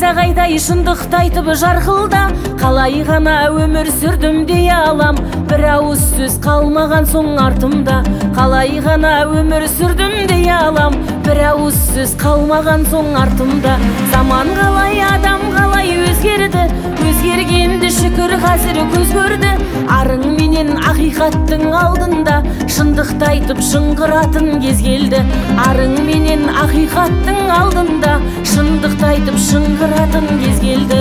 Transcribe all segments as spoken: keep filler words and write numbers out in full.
найзағайдай шындықты айтып жарқылда, қалай ғана өмір сүрдім дей алам, бір ауыз сөз қалмаған соң артымда. Қалай ғана өмір сүрдім дей алам, бір ауыз сөз қалмаған соң артымда. Заман қалай, адам қалай өзгерді, өзгергенді шүкір қазір көз көрді. Арың менен ақиқаттың алдында, шындықты айтып шыңғыратын кез келді. Арың менен ақиқаттың алдында, шындықты айтып шыңғыратын кез келді.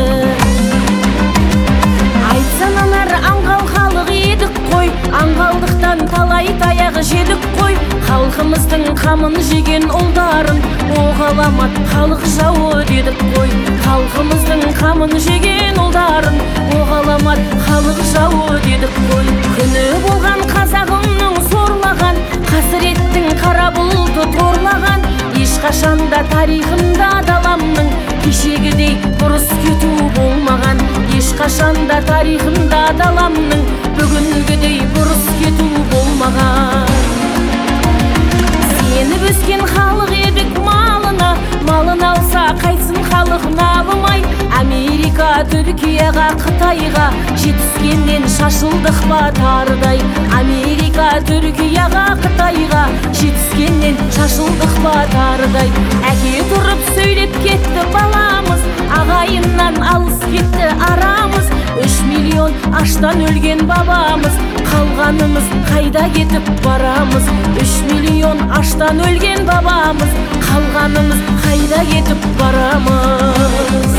Айтсан анар аңғал халық едік қой, аңғалдықтан талай таяғы жедік қой. Халқымыздың қамын жеген ұлдарын, о ғаламат халық жауы дедік қой. Халқымыздың қамын жеген ұлдарын, о ғаламат халық жауы дедік қой. Күні болған қазағымның сорлаған, қасіреттің қара бұлты торлаған. Ешқашанда тарихында даламның кешегідей бұрыс кету болмаған. Ешқашанда тарихында даламның бүгінгідей бұрыс кету болмаған. Сеніп өскен халық едік малына, малын алса қайтсын халық набымай. Америка, Түркияға, Қытайға жетіскеннен шашылдық па тарыдай. Америка, Түркияға, Қытайға жетіскеннен шашылдық па тарыдай. Әке тұрып сөйлеп кетті баламыз, ағайыннан алыс кетті арамыз. Үш миллион аштан өлген бабамыз, қалғанымыз қайда кетіп барамыз. Үш миллион аштан өлген бабамыз, қалғанымыз қайда кетіп барамыз.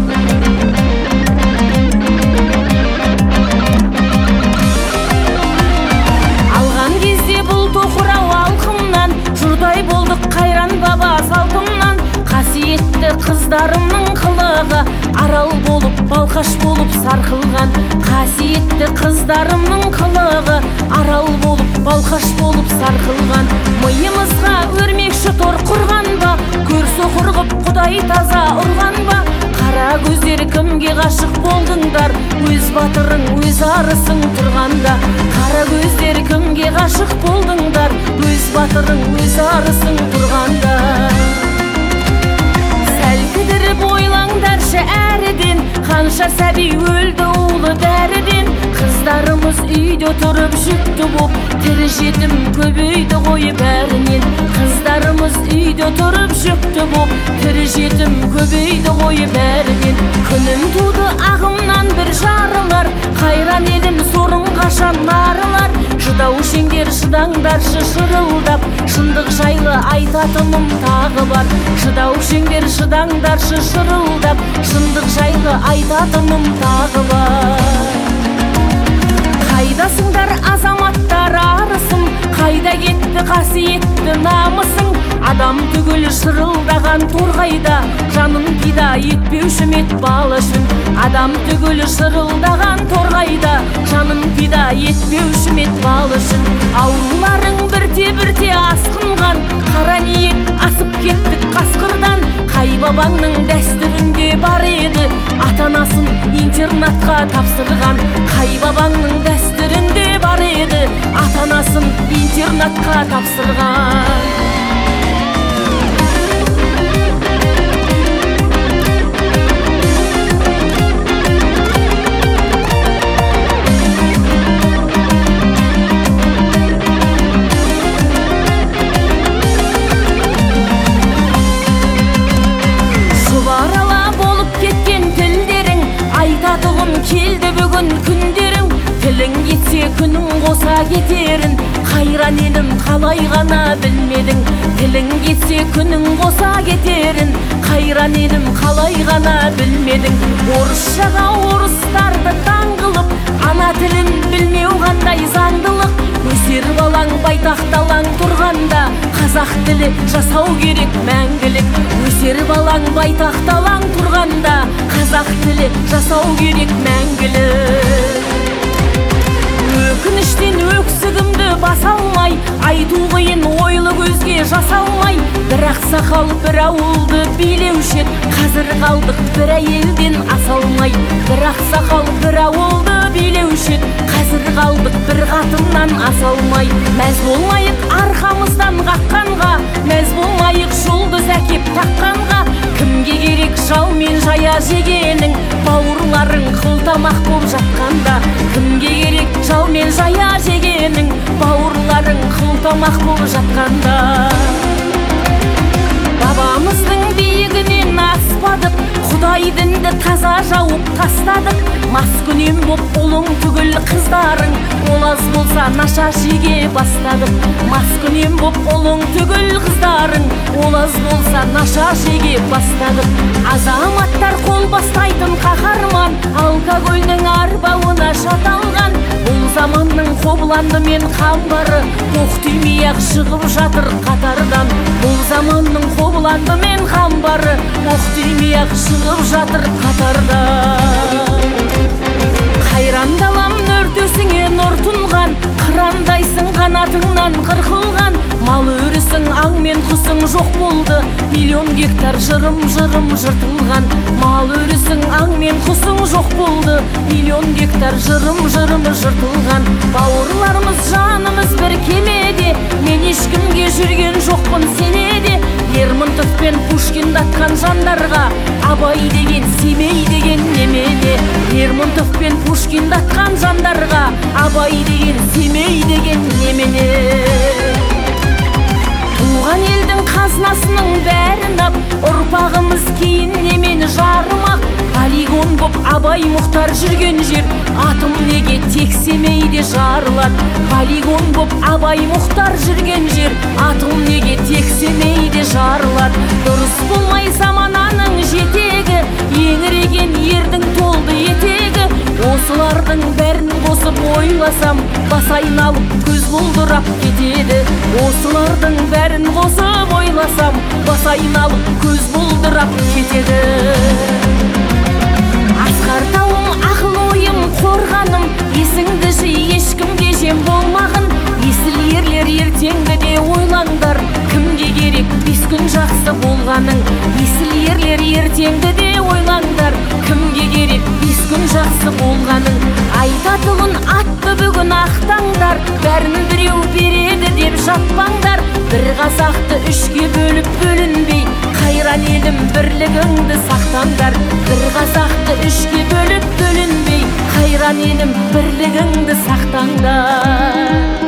Алған кезде бұл тоқырау алқымнан, жұрдай болдық қайран баба салтымнан. Қасиетті қыздарымның қылығы, арал болып, балқаш болып сарқылған. Қасиетті қыздарымның қылығы, арал болып, балқаш болып сарқылған. Миымызға өрмекші тор құрған ба, көрсе құрғып құдай таза ұрған ба. Қара көздер кімге ғашық болдыңдар, өз батырың, өз арысың тұрғанда. Қара көздер кімге ғашық болдыңдар, өз батырың, өз арысың тұрғанда. Сәл кідіріп ойлаңдаршы әріден, қанша сәби өлді улы дәріден. Қыздарымыз үйде тұрып жүкті боп, тірі жетім көбейді ғой бәрінен. Қыздарымыз үйде тұрып жүкті боп, тірі жетім көбейді ғой бәрінен. Күнім туды ағымнан бір жарылар, қайран елім сорың қашан нарылар. Шыдау шеңдер шыдаңдаршы шырылдап, шындық жайлы айтатыным тағы бар. Шыдау шеңдер шыдаңдаршы шырылдап, шындық жайлы айтатыным тағы бар. Қайдасыңдар азаматтар арысым, қайда кетті қасиетті намысың. Адам түгіл шырылдаған торғайда, жанын пида етпеуші мет бал үшін. Адам түгіл шырылдаған торғайда, жанын пида етпеуші мет бал үшін. Ауруларың бірте-бірте асқынған, қара ниет асып кеттік қасқырдан. Қай бабаңның дәстүрінде бар еді, ата-анасын интернатқа тапсырған. Қай бабаңның дәстүрінде бар еді, ата-анасын интернатқа тапсырған. Келді бүгін күндерің, тілің кетсе күнің қоса кетерін. Қайран елім қалай ғана білмедің, тілің кетсе күнің қоса кетерін. Қайран елім қалай ғана білмедің. Орысшаға орыстарды таң қылып, ана тілін білмеу қандай заңдылық. Өсер балаң байтақталаң тұрғанда, қазақ тілі жасау керек мәңгілік. Өсер балаң байтақталаң тұрғанда, қазақ тілі жасау керек мәңгілік. Өкініштен өксігімді баса алмай, айту қиын ойлы көзге жаса алмай. Бір ақсақал бір ауылды билеуші еді, қазір қалдық бір әйелден аса алмай. Бір ақсақал бір ауылды билеуші еді, қазір қалдық бір қатыннан аса алмай. Мәз болмайық арқамыздан қаққанға, мәз болмайық жұлдыз әкеп таққанға. Кімге керек жау мен жая жегенің, бауырларың қылтамақ боп жатқанда. Кімге керек жау мен жая жегенің, бауырларың қылтамақ боп жатқанда. Бабамыздың биігінен аспадық, Құдай дінді таза жауып тастадық. Маскүнем боп ұлың түгіл қыздарың, ол аз болса наша жеге бастадық. Маскүнем боп ұлың түгіл қыздарың, ол аз болса наша жеге бастадық. Азаматтар қол бастайтын қаһарман, алкогольдің арбауына шаталған. Бұл заманның қобыланды мен қамбары, оқ тимей-ақ шығып жатыр қатардан. Бұл заманның қобыланды мен қамбары, оқ тимей-ақ шығып жатыр қатардан. Қайран далам нөртесіңе нұр тұнған, қырандайсың қанатыңнан қырқылған. Мал өрісің аң мен құсың жоқ болды, миллион гектар жырым-жырым жыртылған. Мал өрісің аң мен құсың жоқ болды, миллион гектар жырым-жырым жыртылған. Бауырларымыз жанымыз бір кемеде, мен ешкімге жүрген жоқпын сенеде. Лермонтов пен Пушкин датқан жандарға, Абай деген Семей деген немене. Лермонтов пен Пушкин датқан жандарға, Абай деген Семей деген немене. Туған елдің қазынасының бәрін ап, ұрпағымыз кейін немені жарымақ. Полигон боп Абай Мұхтар жүрген жер, атым неге тек Семейде жарылады. Полигон боп Абай Мұхтар жүрген жер, атым неге тек Семейде жарылады. Дұрыс болмай замананың жетегі, еңіреген ердің толды етегі. Осылардың бәрін қосып ойласам, бас айналып көз бұлдырап кетеді. Осылардың бәрін қосып ойласам, бас айналып көз бұлдырап кетеді. Асқар тауым, ақыл ойым, қорғаным, есіңді жи, ешкімге жем болмағын. Есіл ерлер ертеңді де ойлаңдар, кімге керек бес күн жақсы болғаның. Есіл ерлер ертеңді де ойлаңдар, кімге керек бес күн жақсы болғаның. Айтатұғын атты бүгін ақтаңдар, бәрін біреу береді деп жатпаңдар. Бір қазақты үшке бөліп бөлінбей, қайран елім бірлігіңді сақтаңдар. Бір қазақты үшке бөліп бөлінбей, қайран елім бірлігіңді сақтаңдар.